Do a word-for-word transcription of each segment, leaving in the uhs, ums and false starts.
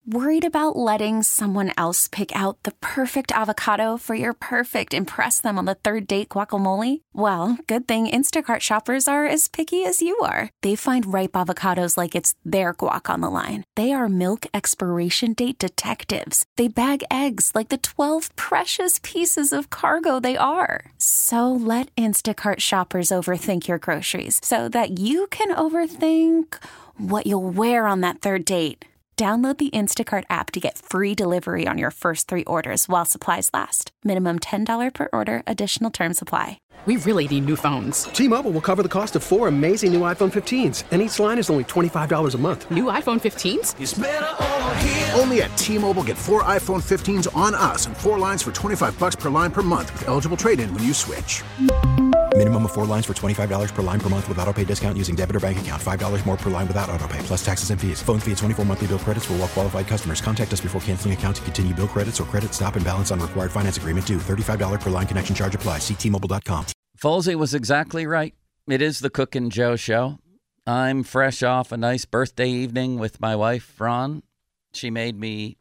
Worried about letting someone else pick out the perfect avocado for your perfect impress them on the third date guacamole? Well, good thing Instacart shoppers are as picky as you are. They find ripe avocados like it's their guac on the line. They are milk expiration date detectives. They bag eggs like the twelve precious pieces of cargo they are. So let Instacart shoppers overthink your groceries so that you can overthink what you'll wear on that third date. Download the Instacart app to get free delivery on your first three orders while supplies last. Minimum ten dollars per order. Additional terms apply. We really need new phones. T-Mobile will cover the cost of four amazing new iPhone fifteens, and each line is only twenty-five dollars a month. New iPhone fifteens? It's better over here. Only at T-Mobile, get four iPhone fifteens on us and four lines for twenty-five dollars per line per month with eligible trade-in when you switch. Minimum of four lines for twenty-five dollars per line per month with autopay discount using debit or bank account. five dollars more per line without autopay, plus taxes and fees. Phone fee at twenty-four monthly bill credits for well-qualified customers. Contact us before canceling account to continue bill credits or credit stop and balance on required finance agreement due. thirty-five dollars per line connection charge applies. See T Mobile dot com. Folsey was exactly right. It is the Cook and Joe show. I'm fresh off a nice birthday evening with my wife, Ron. She made me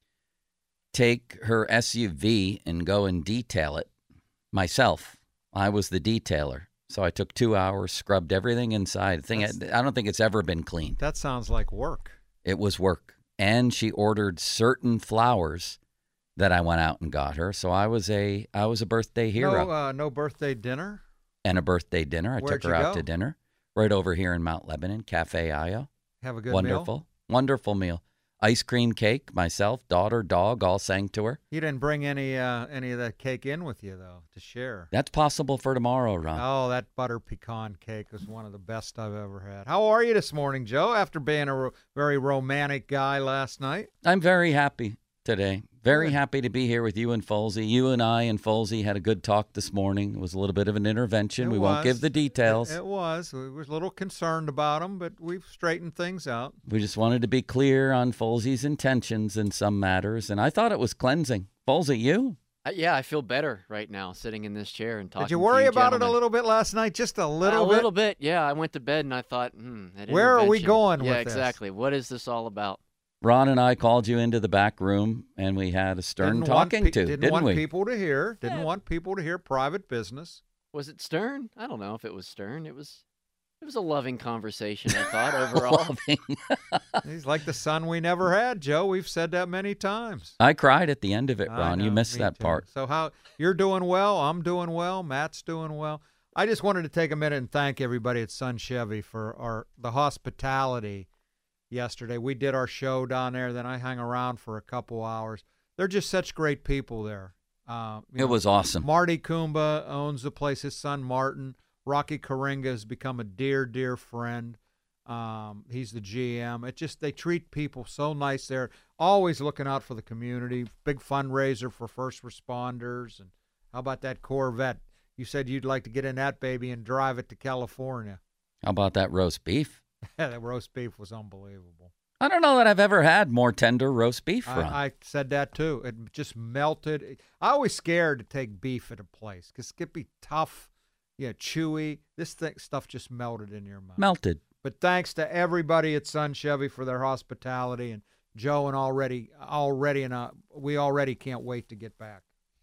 take her S U V and go and detail it myself. I was the detailer. So I took two hours, scrubbed everything inside. Thing I, I don't think it's ever been cleaned. That sounds like work. It was work. And she ordered certain flowers that I went out and got her. So I was a I was a birthday hero. No, uh, no birthday dinner? And a birthday dinner. I Where'd took her you out go? to dinner right over here in Mount Lebanon, Cafe Ayo. Have a good Wonderful. meal? Wonderful meal. Ice cream cake, myself, daughter, dog, all sang to her. You didn't bring any uh, any of that cake in with you, though, to share. That's possible for tomorrow, Ron. Oh, that butter pecan cake was one of the best I've ever had. How are you this morning, Joe, after being a ro- very romantic guy last night? I'm very happy today. Very Good. happy to be here with you and Folsey. You and I and Folsey had a good talk this morning. It was a little bit of an intervention. It we was. won't give the details. It, it was. We were a little concerned about them, but we've straightened things out. We just wanted to be clear on Folsey's intentions in some matters, and I thought it was cleansing. Folsey, you? Uh, yeah, I feel better right now sitting in this chair and talking Did you to worry you about it a gentlemen. little bit last night? Just a little a bit? little bit, yeah. I went to bed and I thought, hmm, that Where are we intervention. going yeah, with this? exactly. What is this all about? Ron and I called you into the back room, and we had a stern Didn't want talking pe- to, Didn't, didn't want we? people to hear. Didn't Yeah. want people to hear private business. Was it stern? I don't know if it was stern. It was it was a loving conversation, I thought, overall. Loving. He's like the son we never had, Joe. We've said that many times. I cried at the end of it, I Ron. You know, missed me that too. part. So how you're doing well, I'm doing well, Matt's doing well. I just wanted to take a minute and thank everybody at Sun Chevy for our the hospitality yesterday. We did our show down there, then I hung around for a couple hours. They're just such great people there. Uh, you It know, was awesome. Marty Kumba owns the place. His son Martin, Rocky Karinga, has become a dear, dear friend. Um, he's the G M. It just they treat people so nice there. Always looking out for the community. Big fundraiser for first responders. And how about that Corvette? You said you'd like to get in that baby and drive it to California. How about that roast beef? That roast beef was unbelievable. I don't know that I've ever had more tender roast beef, Ron. I, I said that too. It just melted. I always scared to take beef at a place because it could be tough, you know, chewy. This thing, stuff just melted in your mouth. Melted. But thanks to everybody at Sun Chevy for their hospitality, and Joe and already, already, and uh, we already can't wait to get back.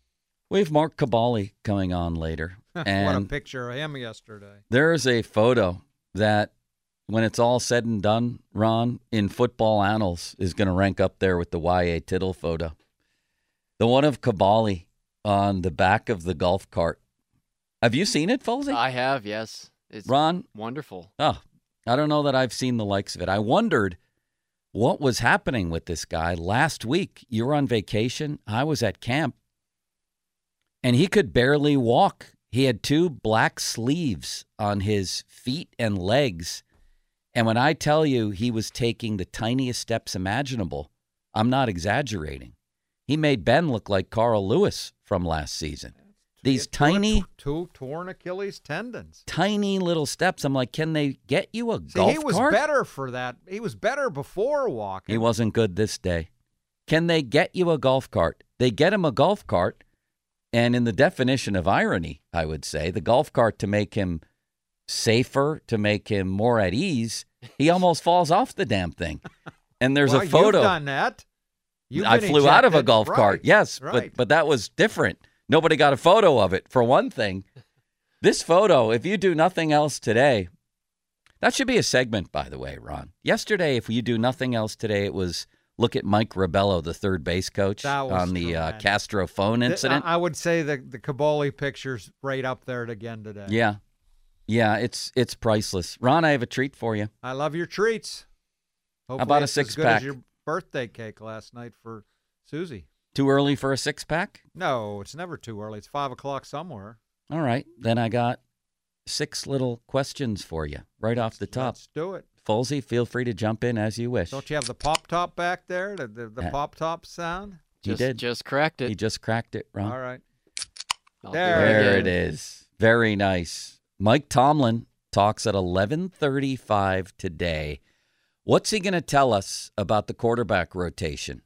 We have Mark Cabali coming on later. What a And picture of him yesterday. there's a photo that, when it's all said and done, Ron, in football annals, is going to rank up there with the Y A Tittle photo. The one of Cabali on the back of the golf cart. Have you seen it, Folsey? I have, yes. It's Ron? wonderful. Oh, I don't know that I've seen the likes of it. I wondered what was happening with this guy. Last week, you were on vacation. I was at camp, and he could barely walk. He had two black sleeves on his feet and legs. And when I tell you he was taking the tiniest steps imaginable, I'm not exaggerating. He made Ben look like Carl Lewis from last season. These Two- tiny, two torn Achilles tendons. tiny little steps. I'm like, can they get you a See, golf he was cart? better for that. He was better before walking. He wasn't good this day. Can they get you a golf cart? They get him a golf cart, and in the definition of irony, I would say, the golf cart to make him safer, to make him more at ease, he almost falls off the damn thing. And there's well, a photo. You've done that. You've I been flew out of a ejected. golf Right, cart. Yes, right. but but that was different. Nobody got a photo of it, for one thing. This photo, if you do nothing else today, that should be a segment, by the way, Ron. Yesterday, if you do nothing else today, it was look at Mike Rebello, the third base coach, That was on the uh, tremendous. Castro phone Th- incident. I I would say the the Caboli picture's right up there again today. Yeah. Yeah, it's it's priceless. Ron, I have a treat for you. I love your treats. Hopefully about a it's as good six-pack? as your birthday cake last night for Susie. Too early for a six-pack? No, it's never too early. It's five o'clock somewhere. All right. Then I got six little questions for you right off the top. Let's do it. Folsey, feel free to jump in as you wish. Don't you have the pop top back there? The the, the Uh, pop top sound. He Just, did. Just cracked it. He just cracked it, Ron. All right. I'll do There There again. it is. Very nice. Mike Tomlin talks at eleven thirty-five today. What's he going to tell us about the quarterback rotation?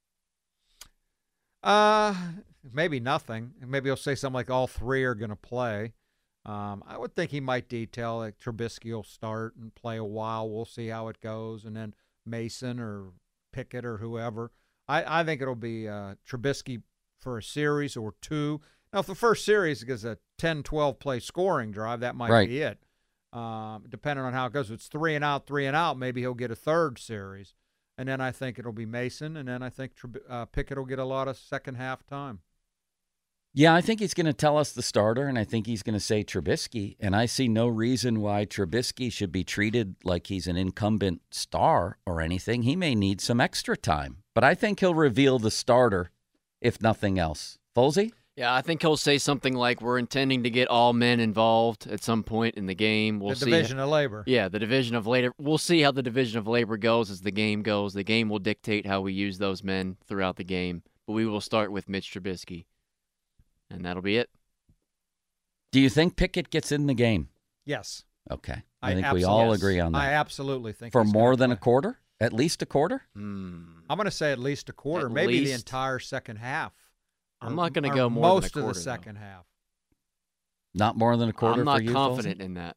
Uh, maybe nothing. Maybe he'll say something like all three are going to play. Um, I would think he might detail like Trubisky will start and play a while. We'll see how it goes, and then Mason or Pickett or whoever. I, I think it'll be uh, Trubisky for a series or two. Now, if the first series is a ten, twelve play scoring drive, that might Right. be it. Um, depending on how it goes. If it's three and out, three and out, maybe he'll get a third series. And then I think it'll be Mason, and then I think Trub- uh, Pickett will get a lot of second half time. Yeah, I think he's going to tell us the starter, and I think he's going to say Trubisky. And I see no reason why Trubisky should be treated like he's an incumbent star or anything. He may need some extra time, but I think he'll reveal the starter, if nothing else. Folsey? Yeah, I think he'll say something like, we're intending to get all men involved at some point in the game. We'll the see. division of labor. Yeah, the division of labor. We'll see how the division of labor goes as the game goes. The game will dictate how we use those men throughout the game. But we will start with Mitch Trubisky. And that'll be it. Do you think Pickett gets in the game? Yes. Okay. I, think abso- we all yes. agree on that. I absolutely think For he's more gonna than a play. quarter? At least a quarter? Hmm. I'm going to say at least a quarter, At maybe the least. entire second half. I'm Or- not gonna or go more than a most of quarter, the though. second half. Not more than a quarter I'm not for you, confident Folsey? in that.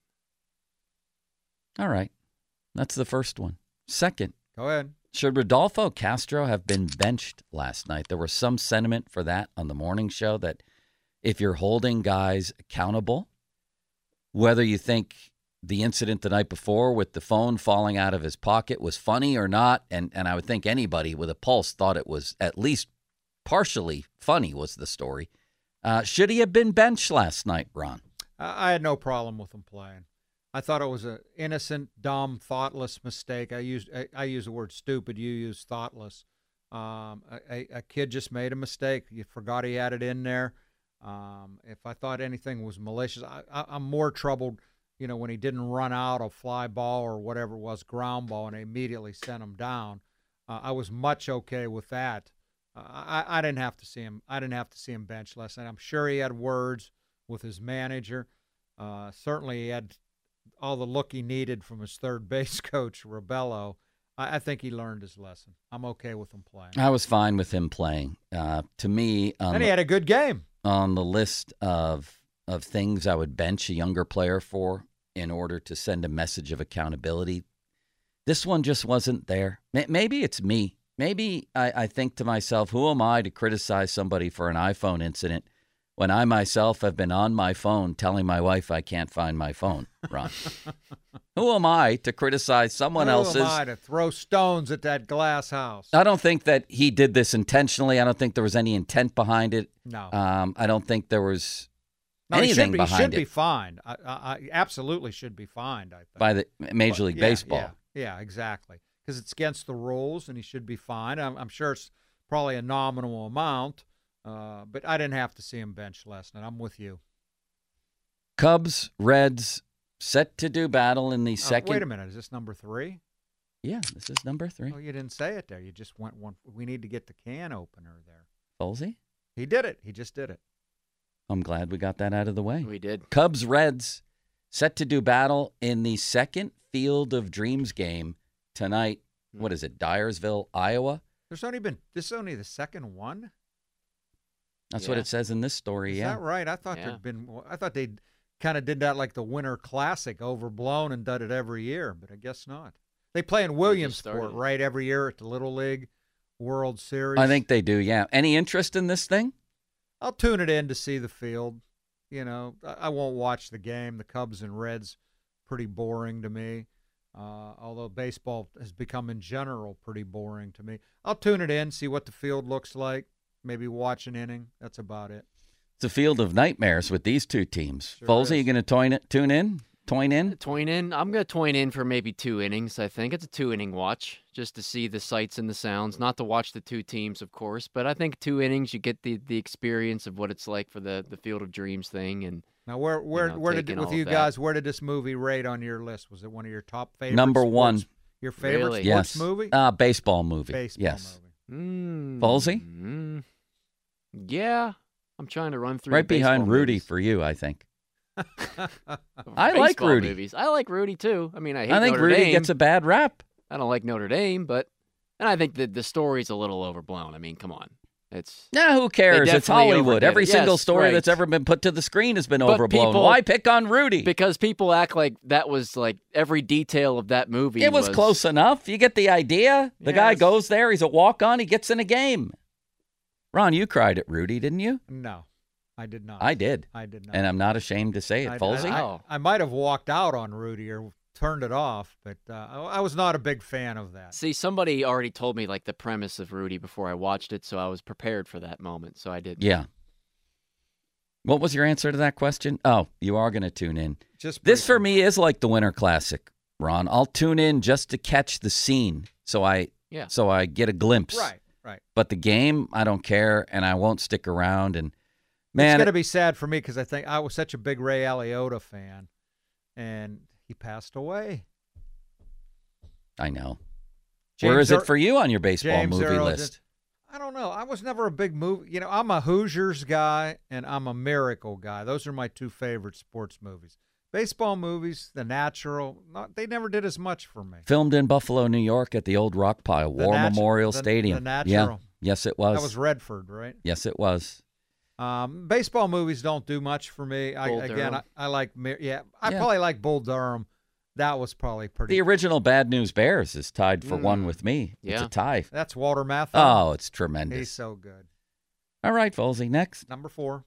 All right. That's the first one. Second, Go ahead. should Rodolfo Castro have been benched last night? There was some sentiment for that on the morning show that if you're holding guys accountable, whether you think the incident the night before with the phone falling out of his pocket was funny or not, and, and I would think anybody with a pulse thought it was at least partially funny was the story. Uh, should he have been benched last night, Ron? I I had no problem with him playing. I thought it was an innocent, dumb, thoughtless mistake. I used I, I use the word stupid. You use thoughtless. Um, a, a, a kid just made a mistake. You forgot he had it in there. Um, if I thought anything was malicious, I, I, I'm more troubled, you know, when he didn't run out a fly ball or whatever it was, ground ball, and they immediately sent him down. Uh, I was much okay with that. Uh, I, I didn't have to see him. I didn't have to see him benched last night. I'm sure he had words with his manager. Uh, certainly, he had all the look he needed from his third base coach, Rebello. I, I think he learned his lesson. I'm okay with him playing. I was fine with him playing. Uh, to me, um, And he had a good game. on the list of of things I would bench a younger player for in order to send a message of accountability, this one just wasn't there. May- Maybe it's me. Maybe I, I think to myself, who am I to criticize somebody for an iPhone incident when I myself have been on my phone telling my wife I can't find my phone, Ron? Who am I to criticize someone Who else's? am I to throw stones at that glass house? I don't think that he did this intentionally. I don't think there was any intent behind it. No. Um, I don't think there was no, he anything should be, he behind should it be fined. I, I, I absolutely should be fined, I think. by the Major But- League yeah, Baseball. Yeah, yeah, exactly. Because it's against the rules, and he should be fined. I'm, I'm sure it's probably a nominal amount, uh, but I didn't have to see him benched last night. I'm with you. Cubs, Reds, set to do battle in the Uh, second. wait a minute. Is this number three? Yeah, this is number three. Oh, you didn't say it there. You just went one. We need to get the can opener there. Folsey, He did it. He just did it. I'm glad we got that out of the way. We did. Cubs, Reds, set to do battle in the second Field of Dreams game tonight. What is it, Dyersville, Iowa? There's only been this is only the second one. That's what Yeah. it says in this story, Is yeah. that right? I thought Yeah. there'd been. I thought they kind of did that like the Winter Classic, overblown and done it every year, but I guess not. They play in started Williamsport, it. right, every year at the Little League World Series. I think they do, yeah. Any interest in this thing? I'll tune it in to see the field. You know, I, I won't watch the game. The Cubs and Reds, pretty boring to me. Uh, although baseball has become in general pretty boring to me. I'll tune it in, see what the field looks like, maybe watch an inning. That's about it. It's a field of nightmares with these two teams. Sure Folsey, is. you going to tune in? Toin in? Toin in. I'm going to toin in for maybe two innings, I think. It's a two-inning watch, just to see the sights and the sounds. Not to watch the two teams, of course, but I think two innings, you get the, the experience of what it's like for the, the Field of Dreams thing. And Now, where where you know, where did taking with all you of that. guys? Where did this movie rate on your list? Was it one of your top favorite? Number sports- one. Your favorite Really? sports Yes. movie? Uh, baseball movie. Baseball yes. movie. Mm, Folsey? mm, yeah, I'm trying to run through Right the behind baseball Rudy movies. for you, I think. I like Baseball Rudy. Movies. I like Rudy too. I mean, I hate I think Notre Rudy Dame. gets a bad rap. I don't like Notre Dame, but and I think that the story's a little overblown. I mean, come on, it's Nah, who cares? It's definitely Hollywood. overdid it. Every single Yes, story right. that's ever been put to the screen has been But overblown. people- Why pick on Rudy? because people act like that was like every detail of that movie. It was, close enough. You get the idea. The guy Yes. goes there. He's a walk-on. He gets in a game. Ron, you cried at Rudy, didn't you? No, I did not. I did. I did not. And I'm not ashamed to say it. I, Folsey? I, Oh. I, I might have walked out on Rudy or turned it off, but uh, I, I was not a big fan of that. See, somebody already told me like the premise of Rudy before I watched it, so I was prepared for that moment. So I did. Yeah. What was your answer to that question? Oh, you are going to tune in. Just This for briefly. me is like the Winter Classic, Ron. I'll tune in just to catch the scene, so I Yeah. so I get a glimpse. Right, right. But the game, I don't care, and I won't stick around. And it's man, going to be sad for me because I think I was such a big Ray Aliotta fan, and he passed away. I know. James Where is Earl- it for you on your baseball James movie Earl list? just- I don't know. I was never a big movie. You know, I'm a Hoosiers guy and I'm a Miracle guy. Those are my two favorite sports movies. Baseball movies, The Natural, not, they never did as much for me. Filmed in Buffalo, New York, at the old Rock Pile The War Natu- Memorial The- Stadium. The Yeah. Natural. Yes, it was. That was Redford, right? Yes, it was. Um, baseball movies don't do much for me. I, Bull again, I, Durham. I like, Mi- yeah, I Yeah. probably like Bull Durham. That was probably pretty. The original Bad News Bears is tied for one Mm. with me. It's Yeah. a tie. That's Walter Matthau. Oh, it's He's tremendous. so good. All right, Folsey, next. Number four.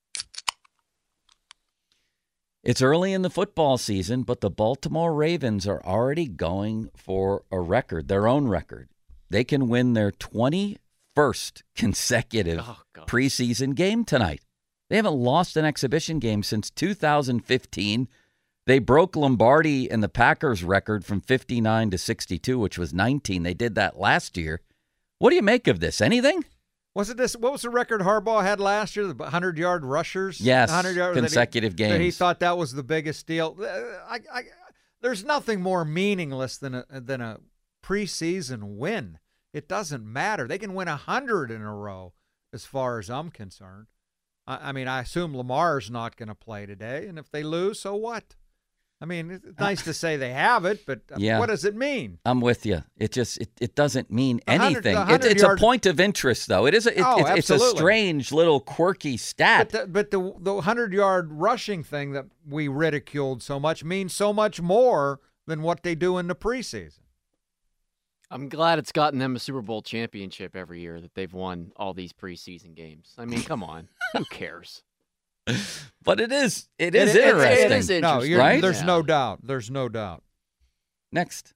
It's early in the football season, but the Baltimore Ravens are already going for a record, their own record. They can win their twenty-first consecutive Oh, God. preseason game tonight. They haven't lost an exhibition game since two thousand fifteen. They broke Lombardi and the Packers record from fifty-nine to sixty-two, which was nineteen. They did that last year. What do you make of this? Anything? Was it this? What was the record Harbaugh had last year? The hundred-yard rushers. Yes, one hundred yard, consecutive that he, that he games. thought that was the biggest deal. Uh, I, I, there's nothing more meaningless than a than a preseason win. It doesn't matter. They can win a hundred in a row, as far as I'm concerned. I, I mean, I assume Lamar's not going to play today, and if they lose, so what? I mean, it's nice to say they have it, but uh, Yeah. what does it mean? I'm with you. It just it, it doesn't mean The hundred- anything. the It, it's a hundred-yard point of interest, though. It is. A, it, Oh, it- it's a absolutely. strange little quirky stat. But the, but the the hundred yard rushing thing that we ridiculed so much means so much more than what they do in the preseason. I'm glad it's gotten them a Super Bowl championship every year that they've won all these preseason games. I mean, come on. Who cares? But it is. It It- is it- it- interesting. It is No, interesting. you're, Right? there's Yeah. no doubt. There's no doubt. Next,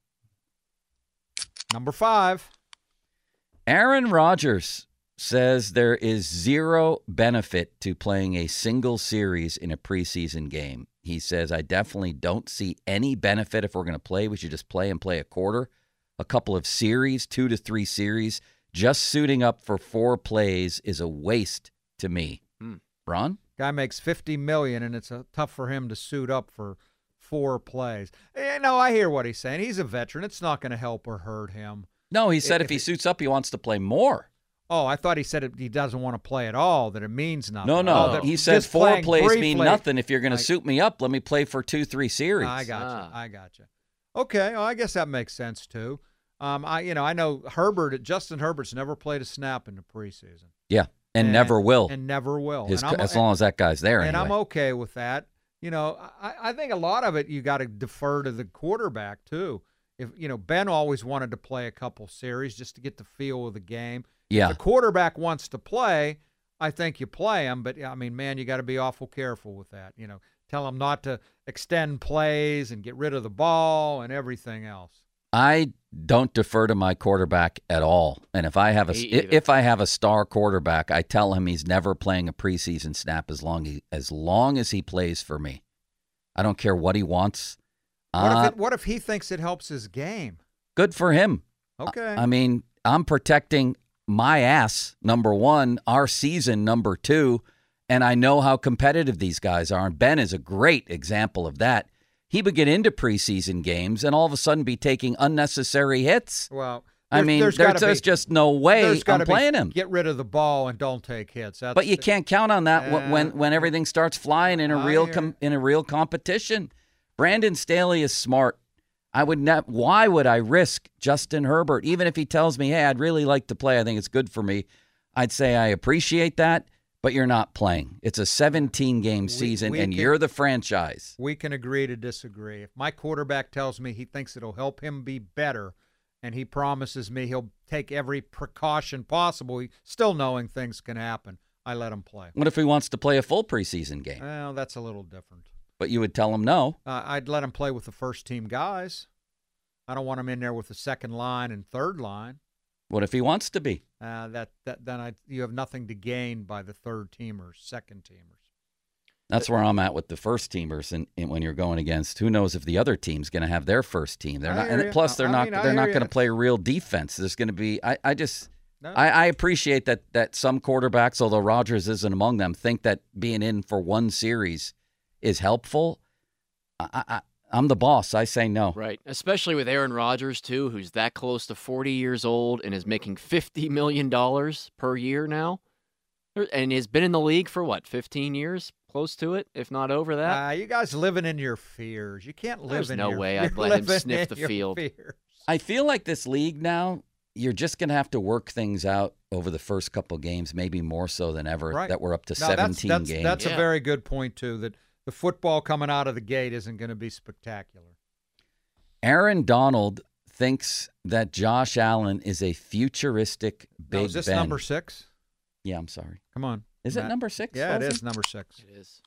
Number five. Aaron Rodgers says there is zero benefit to playing a single series in a preseason game. He says, I definitely don't see any benefit if we're going to play. We should just play and play a quarter, a couple of series, two to three series. Just suiting up for four plays is a waste to me. Hmm. Ron? Guy makes fifty million, and it's uh tough for him to suit up for four plays. Eh, no, I hear what he's saying. He's a veteran. It's not going to help or hurt him. No, he said if, If he it- suits up, he wants to play more. Oh, I thought he said it, he doesn't want to play at all, that it means nothing. No, no. Oh, that he said just four playing plays mean briefly- nothing. If you're going I- to suit me up, let me play for two, three series. I got Ah. you. I got you. Okay, well, I guess that makes sense too. Um, I you know I know Herbert, Justin Herbert's never played a snap in the preseason, Yeah, and, never will. and never will. His, and I'm, as long as that guy's there, and anyway. I'm okay with that. You know, I, I think a lot of it you got to defer to the quarterback too. If you know, Ben always wanted to play a couple series just to get the feel of the game. Yeah. If the quarterback wants to play, I think you play him. But, I mean, man, you got to be awful careful with that. You know, tell him not to extend plays and get rid of the ball and everything else. I don't defer to my quarterback at all. And if I have a if I have a star quarterback, I tell him he's never playing a preseason snap as long as, as long as he plays for me. I don't care what he wants. What, uh, if it, what if he thinks it helps his game? Good for him. Okay. I, I mean, I'm protecting my ass, number one, our season, number two, and I know how competitive these guys are. And Ben is a great example of that. He would get into preseason games and all of a sudden be taking unnecessary hits. Well, I mean, there's, there's, there's be, just no way I'm playing him. Get rid of the ball and don't take hits. That's, but you can't count on that uh, when when everything starts flying in a I real com, in a real competition. Brandon Staley is smart. I would not. Why would I risk Justin Herbert, even if he tells me, "Hey, I'd really like to play. I think it's good for me." I'd say I appreciate that. But you're not playing. It's a seventeen-game season, we, we and can, you're the franchise. We can agree to disagree. If my quarterback tells me he thinks it'll help him be better, and he promises me he'll take every precaution possible, still knowing things can happen, I let him play. What if he wants to play a full preseason game? Well, that's a little different. But you would tell him no. Uh, I'd let him play with the first-team guys. I don't want him in there with the second line and third line. What if he wants to be? Uh, that that then I you have nothing to gain by the third teamers, second teamers. That's where I'm at with the first teamers, and, and when you're going against, who knows if the other team's going to have their first team? They're I not, and you. plus they're I not mean, they're not going to you. play real defense. There's going to be I, I just no. I, I appreciate that that some quarterbacks, although Rodgers isn't among them, think that being in for one series is helpful. I, I I'm the boss. I say no. Right. Especially with Aaron Rodgers, too, who's that close to forty years old and is making fifty million dollars per year now. And has been in the league for, what, fifteen years? Close to it, if not over that? Uh, you guys living in your fears. You can't live There's in no your way fears. I'd let him sniff the field. Fears. I feel like this league now, you're just going to have to work things out over the first couple games, maybe more so than ever, right. that we're up to no, seventeen that's, that's, games. That's yeah. a very good point, too, that the football coming out of the gate isn't going to be spectacular. Aaron Donald thinks that Josh Allen is a futuristic Big No, is this Ben. number six? Yeah, I'm sorry. Come on. Is Matt. it number six? Yeah, Fuzzy? it is number six. It is.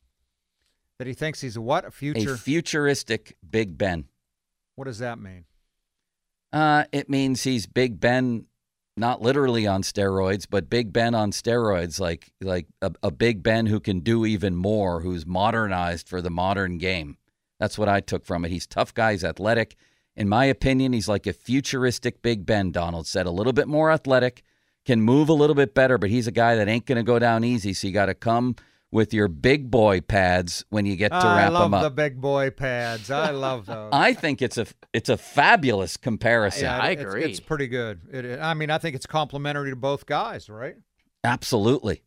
That he thinks he's a what? A future? A futuristic Big Ben. What does that mean? Uh, it means he's Big Ben, not literally on steroids, but Big Ben on steroids, like like a, a Big Ben who can do even more, who's modernized for the modern game. That's what I took from it. He's tough guy, he's athletic. In my opinion, he's like a futuristic Big Ben, Donald said. A little bit more athletic, can move a little bit better, but he's a guy that ain't going to go down easy, so you got to come with your big boy pads when you get to I wrap love them up. the big boy pads. I love those. I think it's a it's a fabulous comparison. Yeah, I it's, agree. It's pretty good. It, I mean, I think it's complimentary to both guys, right? Absolutely.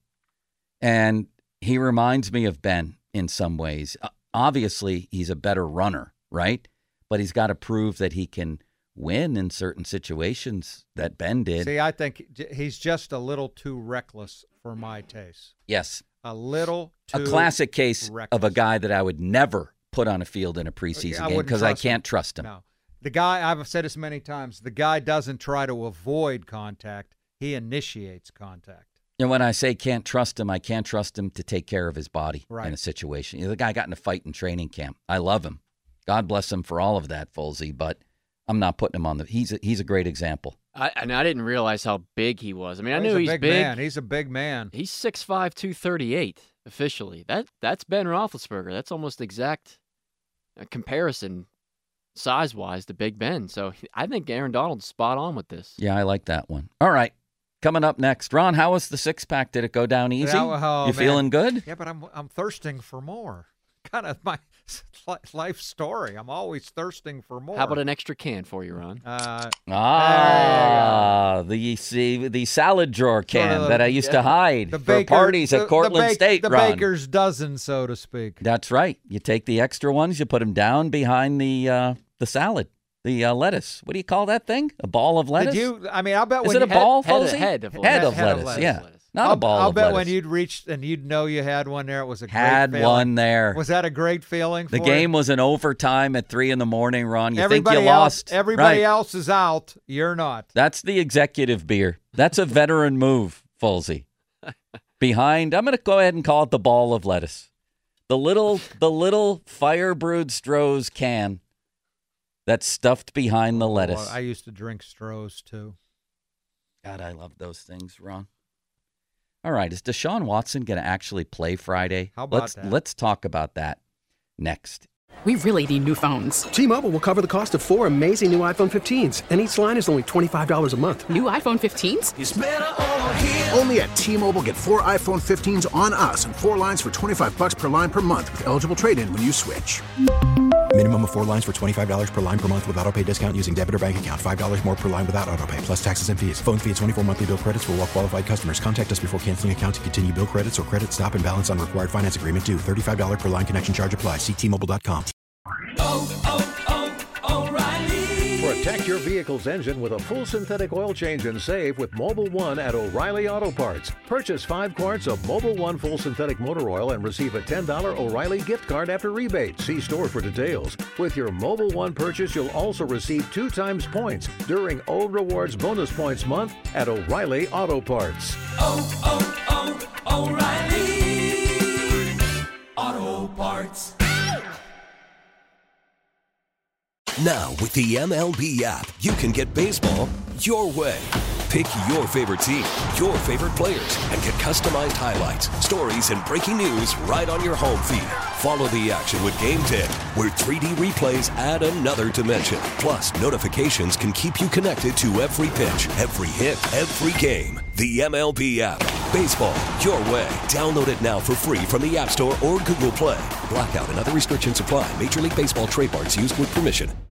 And he reminds me of Ben in some ways. Obviously, he's a better runner, right? But he's got to prove that he can win in certain situations that Ben did. See, I think he's just a little too reckless for my taste. Yes. A little too A classic case reckless. of a guy that I would never put on a field in a preseason I game wouldn't because I trust can't him. trust him. No. The guy, I've said this many times, the guy doesn't try to avoid contact. He initiates contact. And when I say can't trust him, I can't trust him to take care of his body Right. in a situation. You know, the guy got in a fight in training camp. I love him. God bless him for all of that, Folsey, but I'm not putting him on the – he's a, he's a great example. I, and I didn't realize how big he was. I mean, I he's knew a he's big, big. man. He's a big man. He's six five, two thirty-eight officially. That That's Ben Roethlisberger. That's almost exact uh, comparison size-wise to Big Ben. So I think Aaron Donald's spot on with this. Yeah, I like that one. All right. Coming up next, Ron, how was the six-pack? Did it go down easy? Yeah, oh, you man. feeling good? Yeah, but I'm I'm thirsting for more. Kind of my life story. I'm always thirsting for more. How about an extra can for you, Ron? Uh, Ah, the see, the salad drawer can Sort of the- that I used to hide the for baker, parties the, at Cortland the bake- State, The Ron. baker's dozen, so to speak. That's right. You take the extra ones, you put them down behind the uh, the salad, the uh, lettuce. What do you call that thing? A ball of lettuce? Did you? I mean, I bet Is when it a you, ball, Head- Folsey? head of Head lettuce. of Head of lettuce, lettuce. yeah. Not I'll, a ball I'll of bet lettuce. when you'd reached and you'd know you had one there, it was a Had great feeling. one there. Was that a great feeling The for game you? was in overtime at three in the morning, Ron. You everybody think you else, lost. Everybody Right. else is out. You're not. That's the executive beer. That's a veteran move, Folsey. Behind, I'm going to go ahead and call it the ball of lettuce. The little the little fire brewed Stroh's can that's stuffed behind the lettuce. Oh, I used to drink Stroh's too. God, I love those things, Ron. All right, is Deshaun Watson going to actually play Friday? How about let's, that? Let's talk about that next. We really need new phones. T-Mobile will cover the cost of four amazing new iPhone fifteens, and each line is only twenty-five dollars a month. New iPhone fifteens? Only at T-Mobile, get four iPhone fifteens on us and four lines for twenty-five bucks per line per month with eligible trade-in when you switch. Minimum of four lines for twenty-five dollars per line per month with autopay discount using debit or bank account. five dollars more per line without autopay, plus taxes and fees. Phone fee at twenty-four monthly bill credits for well-qualified customers. Contact us before canceling account to continue bill credits or credit stop and balance on required finance agreement due. thirty-five dollars per line connection charge applies. See T Mobile dot com. Protect your vehicle's engine with a full synthetic oil change and save with Mobile One at O'Reilly Auto Parts. Purchase five quarts of Mobile One full synthetic motor oil and receive a ten dollars O'Reilly gift card after rebate. See store for details. With your Mobile One purchase, you'll also receive two times points during O Rewards Bonus Points Month at O'Reilly Auto Parts. Oh, oh, oh, O'Reilly Auto Parts. Now, with the M L B app, you can get baseball your way. Pick your favorite team, your favorite players, and get customized highlights, stories, and breaking news right on your home feed. Follow the action with Game ten, where three D replays add another dimension. Plus, notifications can keep you connected to every pitch, every hit, every game. The M L B app. Baseball your way. Download it now for free from the App Store or Google Play. Blackout and other restrictions apply. Major League Baseball trademarks used with permission.